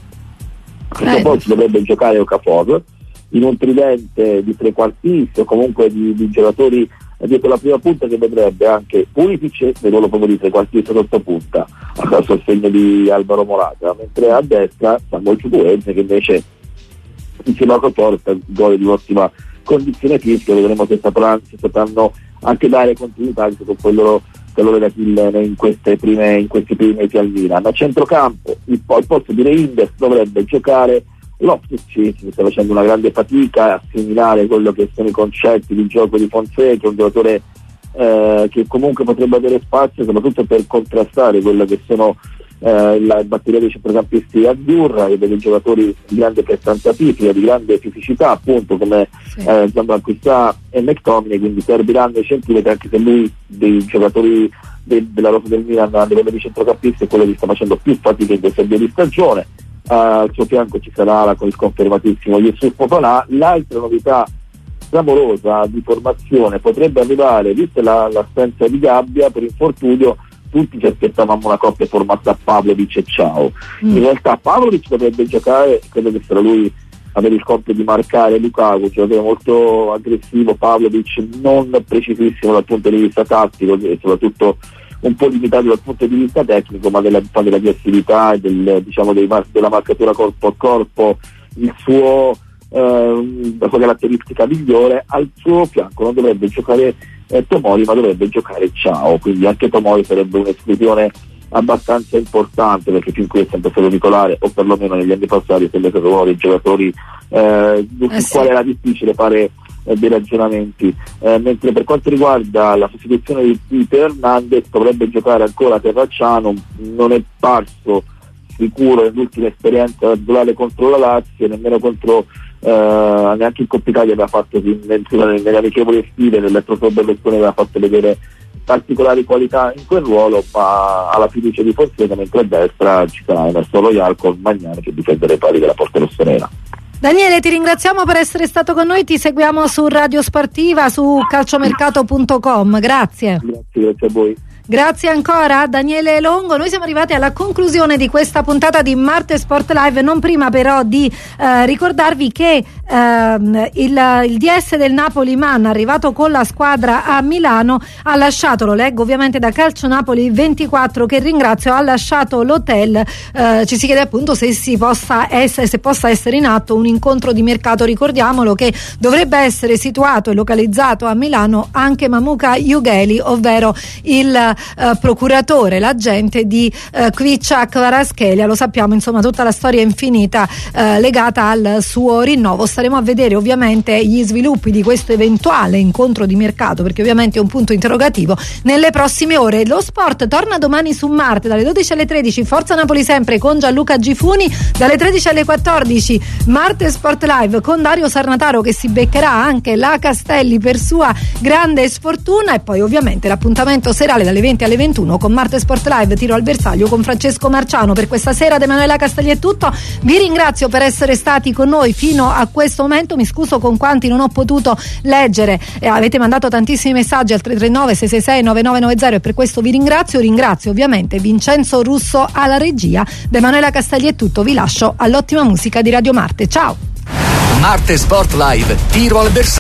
Questo poi si dovrebbe giocare Okafor in un tridente di trequartisti o comunque di giocatori dietro la prima punta, che vedrebbe anche Pulisic nel ruolo proprio di trequartista sotto punta a sostegno di Alvaro Morata, mentre a destra Samuel Chukwueze, che invece insieme a Okafor sta gol di un'ottima condizione fisica. Vedremo se sapranno anche dare continuità con quello che loro in questi primi mesi al Milan. A centrocampo il posto di Reinders dovrebbe giocare Loftus-Cheek, che sta facendo una grande fatica a assimilare quello che sono i concetti di gioco di Fonseca, un giocatore che comunque potrebbe avere spazio soprattutto per contrastare quello che sono la batteria dei centrocampisti azzurra, che vede giocatori di grande prestanza fisica, di grande fisicità, appunto come Gianmarco e McTominay, quindi serviranno i centrimetri, anche se lui dei giocatori della rosa del Milan a livello di centrocampisti è quello che sta facendo più fatica in questo avvio di stagione. Al suo fianco ci sarà con il confermatissimo Yusuf Fofana. L'altra novità clamorosa di formazione potrebbe arrivare, vista l'assenza di Gabbia per infortunio. Tutti ci aspettavamo una coppia formata da Pavlovic e Ciao. In realtà Pavlovic dovrebbe giocare, credo che sarà lui avere il compito di marcare Lukaku, un giocatore molto aggressivo. Pavlovic non precisissimo dal punto di vista tattico e soprattutto un po' limitato dal punto di vista tecnico, ma della aggressività e della marcatura corpo a corpo, la sua caratteristica migliore. Al suo fianco non dovrebbe giocare Tomori, ma dovrebbe giocare Ciao, quindi anche Tomori sarebbe un'esclusione abbastanza importante, perché fin qui è sempre stato titolare, o perlomeno negli anni passati è sempre stato uno dei giocatori sul quale era difficile fare dei ragionamenti, mentre per quanto riguarda la sostituzione di Teo Hernandez dovrebbe giocare ancora Terracciano, non è parso sicuro nell'ultima esperienza azzurrale contro la Lazio, nemmeno contro neanche in Coppa Italia aveva fatto nelle amichevoli estive dell'Elettrofob Berlusconi, aveva fatto vedere particolari qualità in quel ruolo, ma alla fiducia di Fonseca, mentre a destra ci sarà Emerson Royal con Magnani che difende le pali della Porta Rossonera. Daniele, ti ringraziamo per essere stato con noi, ti seguiamo su Radio Sportiva, su calciomercato.com, grazie. Grazie a voi. Grazie ancora Daniele Longo. Noi siamo arrivati alla conclusione di questa puntata di Marte Sport Live, non prima però di ricordarvi che il DS del Napoli Man, arrivato con la squadra a Milano, ha lasciato, lo leggo ovviamente da Calcio Napoli 24, che ringrazio, ha lasciato l'hotel. Ci si chiede appunto se possa essere in atto un incontro di mercato. Ricordiamolo che dovrebbe essere situato e localizzato a Milano anche Mamuka Yugheli, ovvero il procuratore, l'agente di Kvicha Kvaratskhelia. Lo sappiamo, insomma, tutta la storia infinita legata al suo rinnovo. Staremo a vedere ovviamente gli sviluppi di questo eventuale incontro di mercato, perché ovviamente è un punto interrogativo, nelle prossime ore. Lo sport torna domani su Marte dalle 12 alle 13, Forza Napoli sempre con Gianluca Gifuni, dalle 13 alle 14 Marte Sport Live con Dario Sarnataro, che si beccherà anche la Castelli per sua grande sfortuna, e poi ovviamente l'appuntamento serale dalle 20 alle 21 con Marte Sport Live Tiro al bersaglio con Francesco Marciano. Per questa sera da Emanuela Castelli è tutto, vi ringrazio per essere stati con noi fino a questo momento, mi scuso con quanti non ho potuto leggere, avete mandato tantissimi messaggi al 339 666 9990 e per questo vi ringrazio ovviamente Vincenzo Russo alla regia. Da Emanuela Castelli è tutto, vi lascio all'ottima musica di Radio Marte, ciao. Marte Sport Live Tiro al bersaglio.